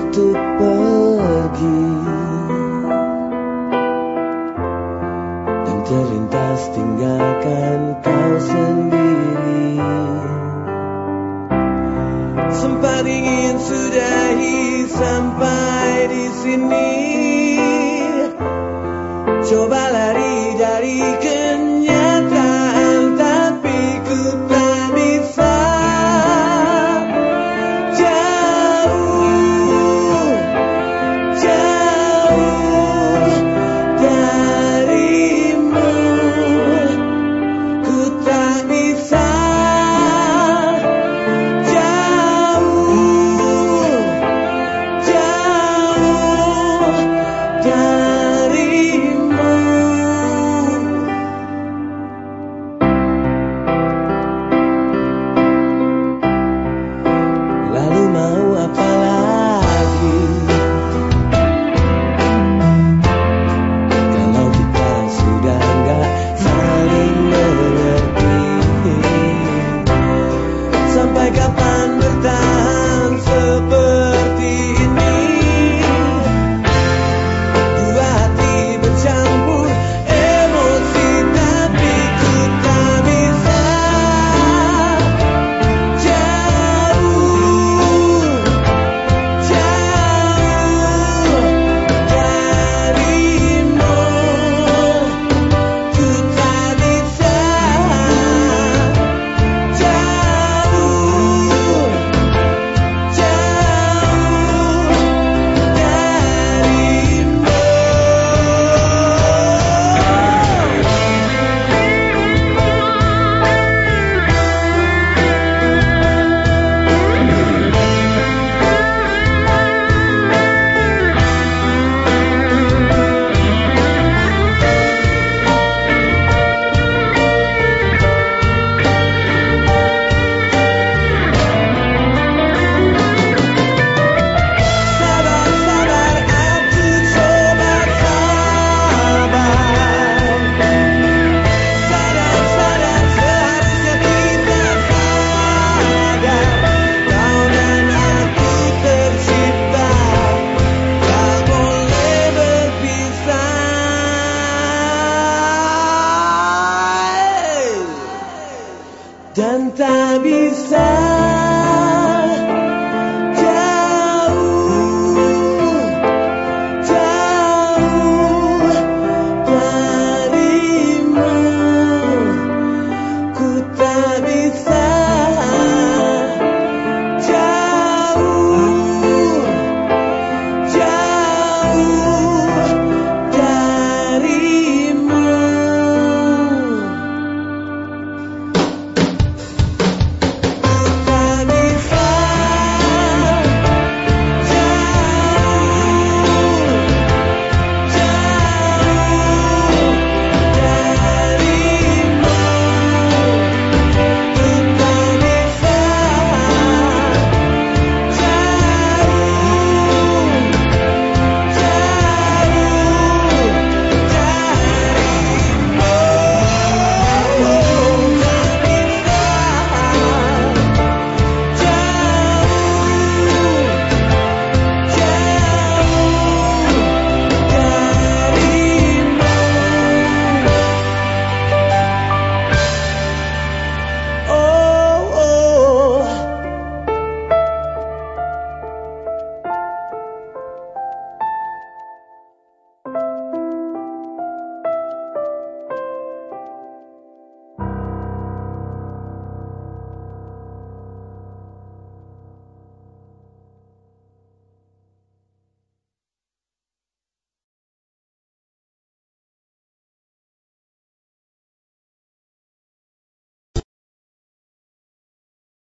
untuk pergi dan terlintas tinggalkan kau sendiri. Sempat ingin sudahi sampai di sini, coba lari dari kenyataan, tapi ku tak bisa. Jauh, jauh darimu, ku tak bisa. Sampai kapan bertahan seperti ini? Dua hati bercampur emosi, tapi ku tak bisa. Jauh, jauh darimu, ku tak bisa. Dan tak bisa.